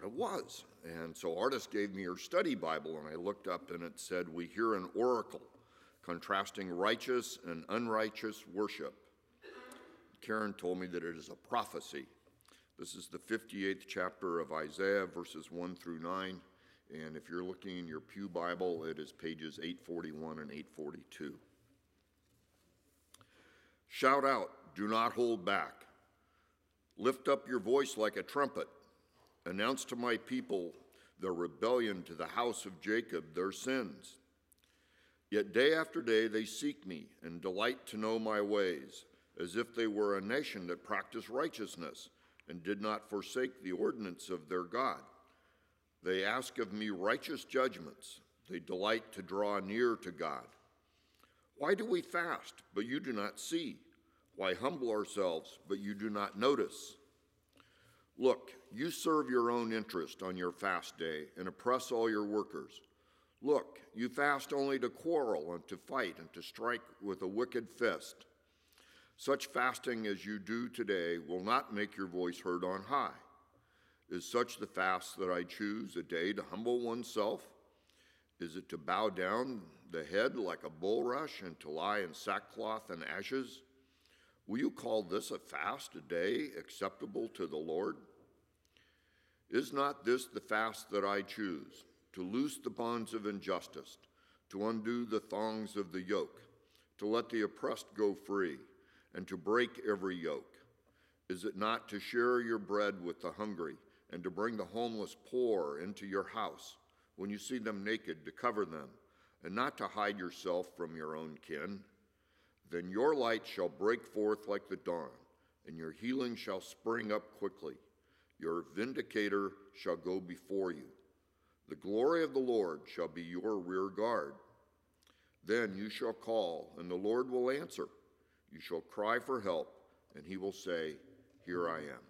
it was. And so Artis gave me her study Bible, and I looked up, and it said, "We hear an oracle contrasting righteous and unrighteous worship." Karen told me that it is a prophecy. This is the 58th chapter of Isaiah, verses 1 through 9. And if you're looking in your Pew Bible, it is pages 841 and 842. Shout out, do not hold back. Lift up your voice like a trumpet. Announce to my people their rebellion, to the house of Jacob their sins. Yet day after day they seek me and delight to know my ways, as if they were a nation that practiced righteousness and did not forsake the ordinance of their God. They ask of me righteous judgments. They delight to draw near to God. Why do we fast, but you do not see? Why humble ourselves, but you do not notice? Look, you serve your own interest on your fast day and oppress all your workers. Look, you fast only to quarrel and to fight and to strike with a wicked fist. Such fasting as you do today will not make your voice heard on high. Is such the fast that I choose, a day to humble oneself? Is it to bow down the head like a bulrush and to lie in sackcloth and ashes? Will you call this a fast, a day acceptable to the Lord? Is not this the fast that I choose, to loose the bonds of injustice, to undo the thongs of the yoke, to let the oppressed go free, and to break every yoke? Is it not to share your bread with the hungry, and to bring the homeless poor into your house, when you see them naked, to cover them, and not to hide yourself from your own kin? Then your light shall break forth like the dawn, and your healing shall spring up quickly. Your vindicator shall go before you. The glory of the Lord shall be your rear guard. Then you shall call, and the Lord will answer. You shall cry for help, and he will say, Here I am.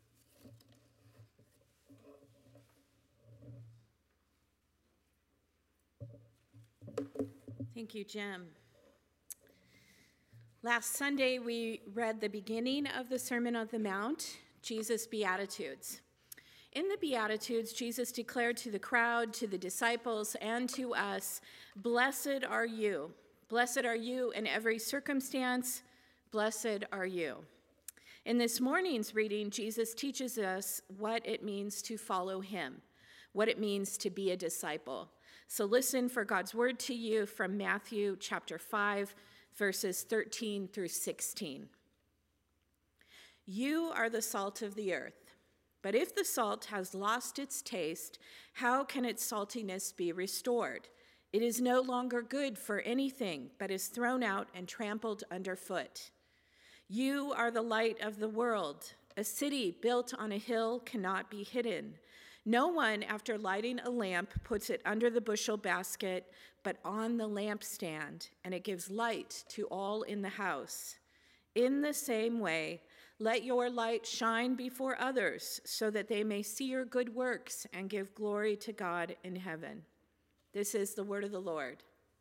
Thank you, Jim. Last Sunday, we read the beginning of the Sermon on the Mount, Jesus' Beatitudes. In the Beatitudes, Jesus declared to the crowd, to the disciples, and to us, "Blessed are you. Blessed are you in every circumstance. Blessed are you." In this morning's reading, Jesus teaches us what it means to follow him, what it means to be a disciple. So listen for God's word to you from Matthew chapter 5, verses 13 through 16. You are the salt of the earth, but if the salt has lost its taste, how can its saltiness be restored? It is no longer good for anything, but is thrown out and trampled underfoot. You are the light of the world. A city built on a hill cannot be hidden. No one, after lighting a lamp, puts it under the bushel basket, but on the lampstand, and it gives light to all in the house. In the same way, let your light shine before others, so that they may see your good works and give glory to God in heaven. This is the word of the Lord.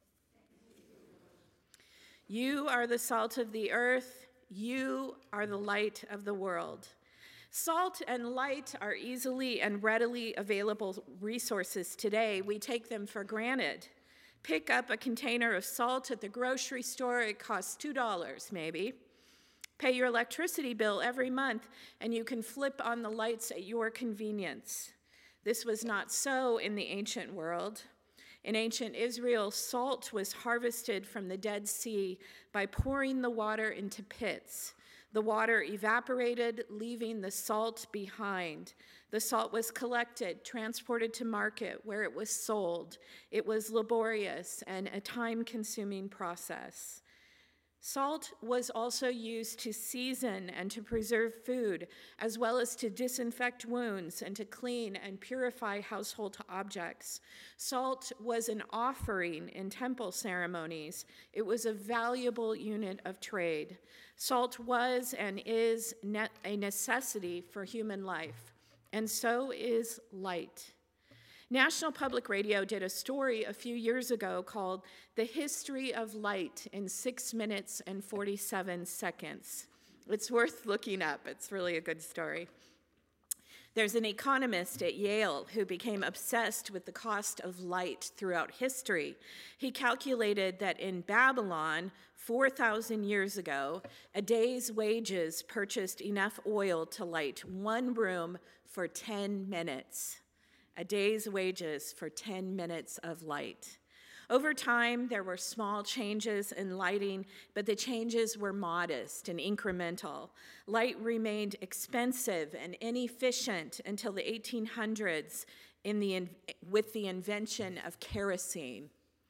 You are the salt of the earth. You are the light of the world. Salt and light are easily and readily available resources today. We take them for granted. Pick up a container of salt at the grocery store. It costs $2 maybe. Pay your electricity bill every month, and you can flip on the lights at your convenience. This was not so in the ancient world. In ancient Israel, salt was harvested from the Dead Sea by pouring the water into pits. The water evaporated, leaving the salt behind. The salt was collected, transported to market, where it was sold. It was laborious and a time-consuming process. Salt was also used to season and to preserve food, as well as to disinfect wounds and to clean and purify household objects. Salt was an offering in temple ceremonies. It was a valuable unit of trade. Salt was and is a necessity for human life, and so is light. National Public Radio did a story a few years ago called The History of Light in 6 minutes and 47 seconds. It's worth looking up. It's really a good story. There's an economist at Yale who became obsessed with the cost of light throughout history. He calculated that in Babylon, 4,000 years ago, a day's wages purchased enough oil to light one room for 10 minutes. A day's wages for 10 minutes of light. Over time, there were small changes in lighting, but the changes were modest and incremental. Light remained expensive and inefficient until the 1800s with the invention of kerosene.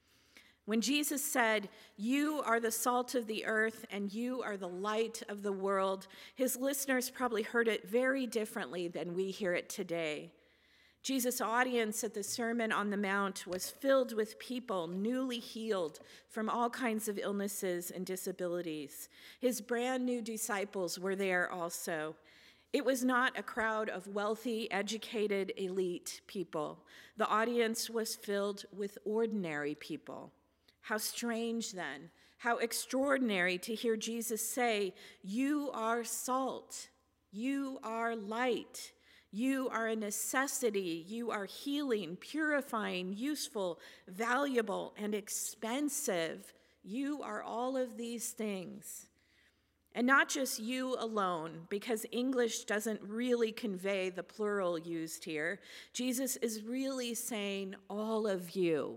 When Jesus said, "You are the salt of the earth and you are the light of the world," his listeners probably heard it very differently than we hear it today. Jesus' audience at the Sermon on the Mount was filled with people newly healed from all kinds of illnesses and disabilities. His brand new disciples were there also. It was not a crowd of wealthy, educated, elite people. The audience was filled with ordinary people. How strange then, how extraordinary to hear Jesus say, "You are salt, you are light. You are a necessity. You are healing, purifying, useful, valuable, and expensive. You are all of these things." And not just you alone, because English doesn't really convey the plural used here. Jesus is really saying all of you.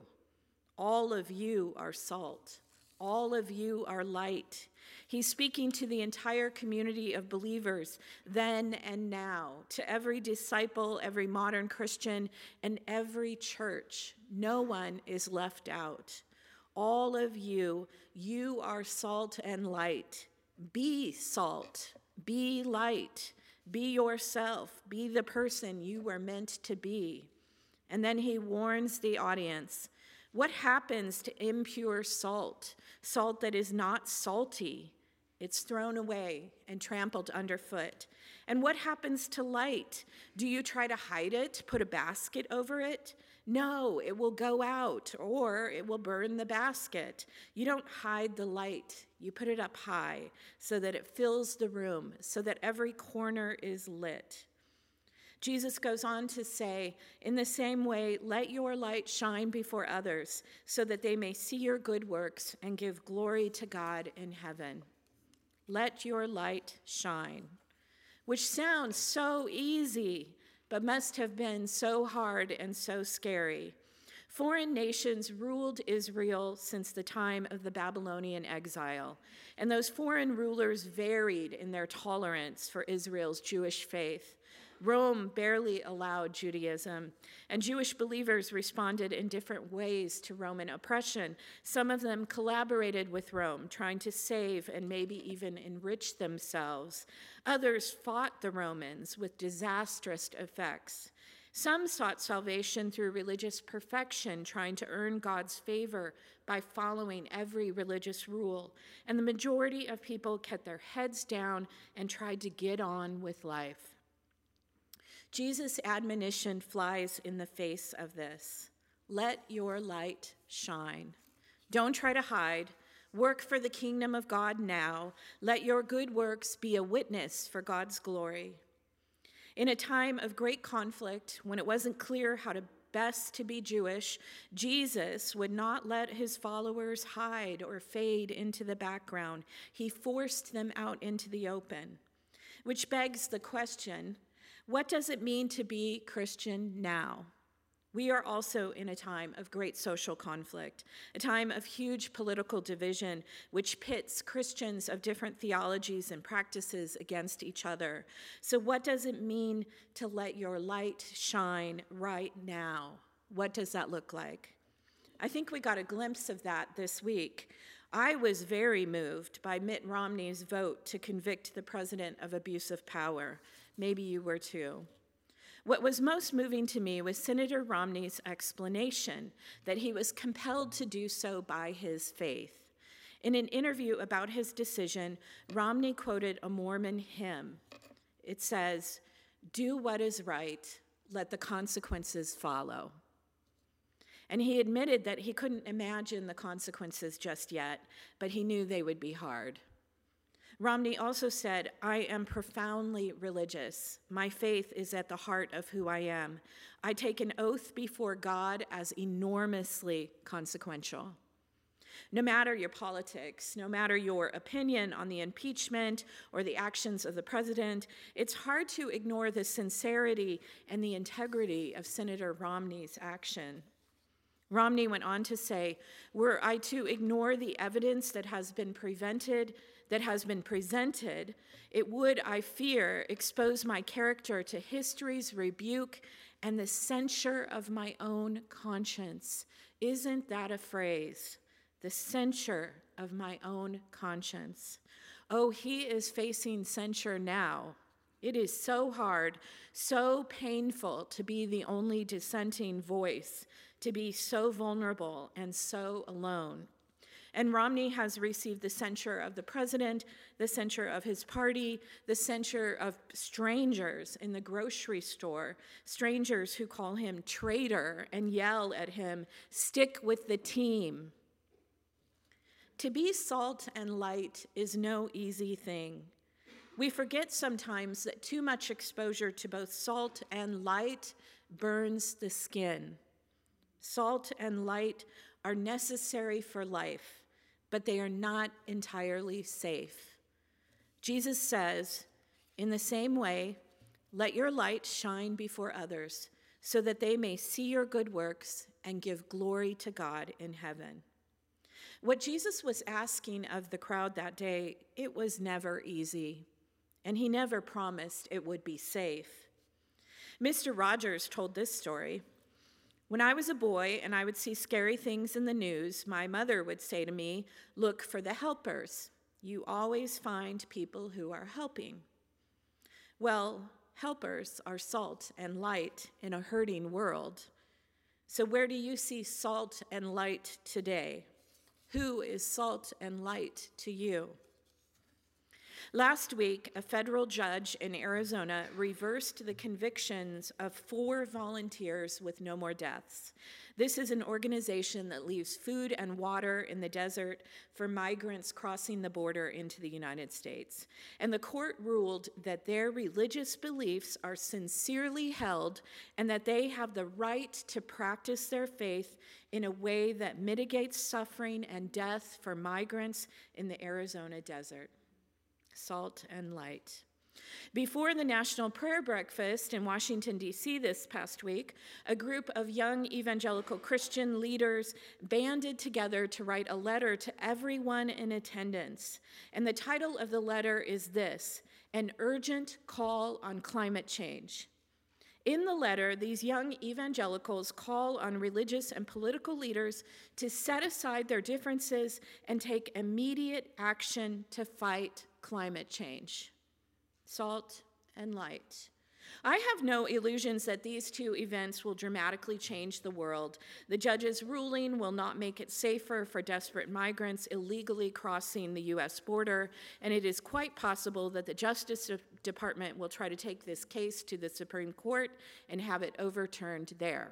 All of you are salt. All of you are light. He's speaking to the entire community of believers then and now, to every disciple, every modern Christian, and every church. No one is left out. All of you, you are salt and light. Be salt, be light, be yourself, be the person you were meant to be. And then he warns the audience. What happens to impure salt? Salt that is not salty. It's thrown away and trampled underfoot. And what happens to light? Do you try to hide it, put a basket over it? No, it will go out, or it will burn the basket. You don't hide the light. You put it up high so that it fills the room, so that every corner is lit. Jesus goes on to say, in the same way, let your light shine before others so that they may see your good works and give glory to God in heaven. Let your light shine, which sounds so easy, but must have been so hard and so scary. Foreign nations ruled Israel since the time of the Babylonian exile, and those foreign rulers varied in their tolerance for Israel's Jewish faith. Rome barely allowed Judaism, and Jewish believers responded in different ways to Roman oppression. Some of them collaborated with Rome, trying to save and maybe even enrich themselves. Others fought the Romans with disastrous effects. Some sought salvation through religious perfection, trying to earn God's favor by following every religious rule. And the majority of people kept their heads down and tried to get on with life. Jesus' admonition flies in the face of this. Let your light shine. Don't try to hide. Work for the kingdom of God now. Let your good works be a witness for God's glory. In a time of great conflict, when it wasn't clear how to best to be Jewish, Jesus would not let his followers hide or fade into the background. He forced them out into the open, which begs the question, what does it mean to be Christian now? We are also in a time of great social conflict, a time of huge political division, which pits Christians of different theologies and practices against each other. So what does it mean to let your light shine right now? What does that look like? I think we got a glimpse of that this week. I was very moved by Mitt Romney's vote to convict the president of abuse of power. Maybe you were too. What was most moving to me was Senator Romney's explanation that he was compelled to do so by his faith. In an interview about his decision, Romney quoted a Mormon hymn. It says, "Do what is right, let the consequences follow." And he admitted that he couldn't imagine the consequences just yet, but he knew they would be hard. Romney also said, "I am profoundly religious. My faith is at the heart of who I am. I take an oath before God as enormously consequential." No matter your politics, no matter your opinion on the impeachment or the actions of the president, it's hard to ignore the sincerity and the integrity of Senator Romney's action. Romney went on to say, "Were I to ignore the evidence that has been presented, it would, I fear, expose my character to history's rebuke and the censure of my own conscience." Isn't that a phrase? The censure of my own conscience. Oh, he is facing censure now. It is so hard, so painful to be the only dissenting voice, to be so vulnerable and so alone. And Romney has received the censure of the president, the censure of his party, the censure of strangers in the grocery store, strangers who call him traitor and yell at him, "Stick with the team." To be salt and light is no easy thing. We forget sometimes that too much exposure to both salt and light burns the skin. Salt and light are necessary for life, but they are not entirely safe. Jesus says, "In the same way, let your light shine before others, so that they may see your good works and give glory to God in heaven." What Jesus was asking of the crowd that day, it was never easy, and he never promised it would be safe. Mr. Rogers told this story. "When I was a boy and I would see scary things in the news, my mother would say to me, 'Look for the helpers. You always find people who are helping.' Well, helpers are salt and light in a hurting world. So where do you see salt and light today? Who is salt and light to you? Last week, a federal judge in Arizona reversed the convictions of 4 volunteers with No More Deaths. This is an organization that leaves food and water in the desert for migrants crossing the border into the United States. And the court ruled that their religious beliefs are sincerely held and that they have the right to practice their faith in a way that mitigates suffering and death for migrants in the Arizona desert. Salt and light. Before the National Prayer Breakfast in Washington, D.C. this past week, a group of young evangelical Christian leaders banded together to write a letter to everyone in attendance. And the title of the letter is this: An Urgent Call on Climate Change. In the letter, these young evangelicals call on religious and political leaders to set aside their differences and take immediate action to fight climate change. Salt and light. I have no illusions that these 2 events will dramatically change the world. The judge's ruling will not make it safer for desperate migrants illegally crossing the U.S. border, and it is quite possible that the Justice Department will try to take this case to the Supreme Court and have it overturned there.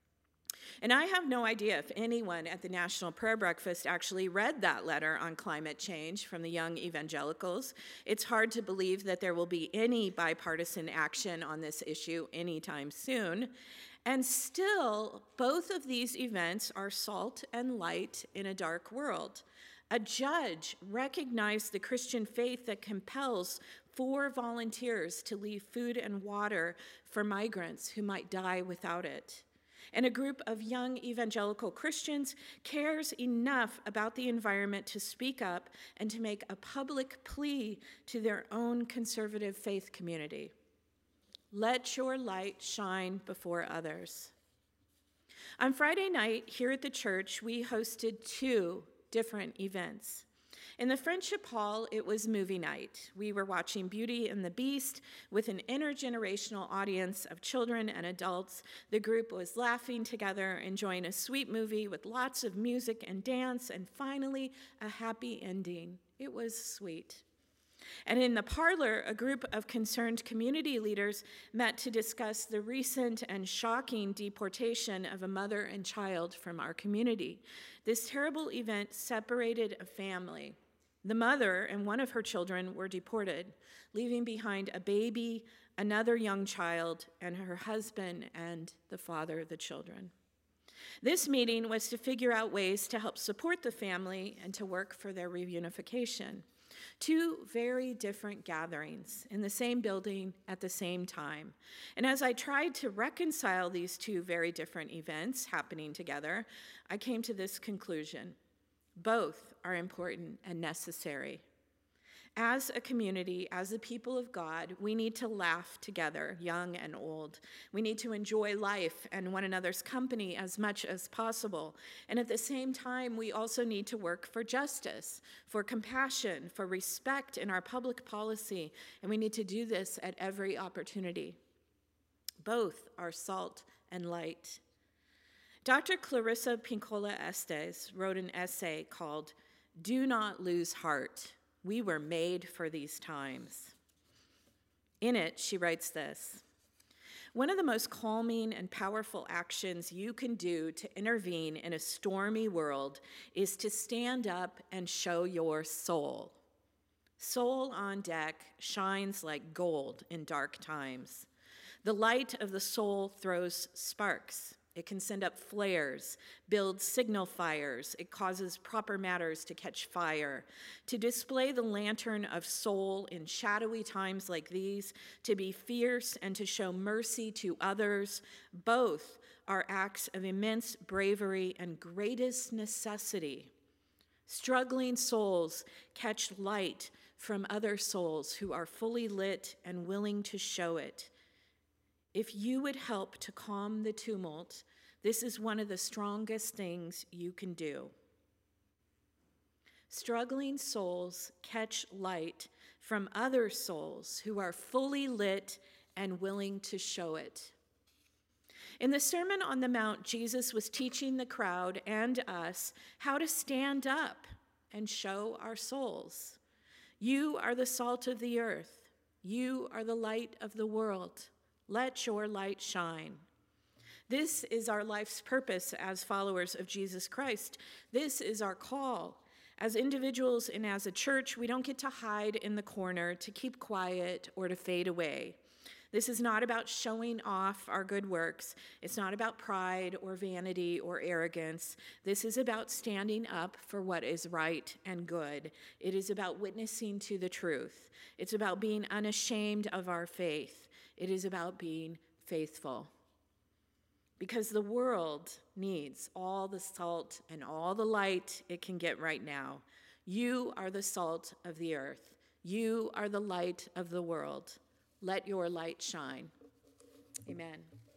And I have no idea if anyone at the National Prayer Breakfast actually read that letter on climate change from the young evangelicals. It's hard to believe that there will be any bipartisan action on this issue anytime soon. And still, both of these events are salt and light in a dark world. A judge recognized the Christian faith that compels 4 volunteers to leave food and water for migrants who might die without it. And a group of young evangelical Christians cares enough about the environment to speak up and to make a public plea to their own conservative faith community. Let your light shine before others. On Friday night, here at the church, we hosted 2 different events. In the Friendship Hall, it was movie night. We were watching Beauty and the Beast with an intergenerational audience of children and adults. The group was laughing together, enjoying a sweet movie with lots of music and dance, and finally, a happy ending. It was sweet. And in the parlor, a group of concerned community leaders met to discuss the recent and shocking deportation of a mother and child from our community. This terrible event separated a family. The mother and one of her children were deported, leaving behind a baby, another young child, and her husband and the father of the children. This meeting was to figure out ways to help support the family and to work for their reunification. Two very different gatherings in the same building at the same time. And as I tried to reconcile these two very different events happening together, I came to this conclusion. Both are important and necessary. As a community, as a people of God, we need to laugh together, young and old. We need to enjoy life and one another's company as much as possible. And at the same time, we also need to work for justice, for compassion, for respect in our public policy. And we need to do this at every opportunity. Both are salt and light. Dr. Clarissa Pinkola Estes wrote an essay called "Do Not Lose Heart. We Were Made for These Times." In it, she writes this: "One of the most calming and powerful actions you can do to intervene in a stormy world is to stand up and show your soul. Soul on deck shines like gold in dark times. The light of the soul throws sparks. It can send up flares, build signal fires. It causes proper matters to catch fire. To display the lantern of soul in shadowy times like these, to be fierce and to show mercy to others, both are acts of immense bravery and greatest necessity. Struggling souls catch light from other souls who are fully lit and willing to show it. If you would help to calm the tumult, this is one of the strongest things you can do." Struggling souls catch light from other souls who are fully lit and willing to show it. In the Sermon on the Mount, Jesus was teaching the crowd and us how to stand up and show our souls. You are the salt of the earth. You are the light of the world. Let your light shine. This is our life's purpose as followers of Jesus Christ. This is our call. As individuals and as a church, we don't get to hide in the corner, to keep quiet, or to fade away. This is not about showing off our good works. It's not about pride or vanity or arrogance. This is about standing up for what is right and good. It is about witnessing to the truth. It's about being unashamed of our faith. It is about being faithful. Because the world needs all the salt and all the light it can get right now. You are the salt of the earth. You are the light of the world. Let your light shine. Amen.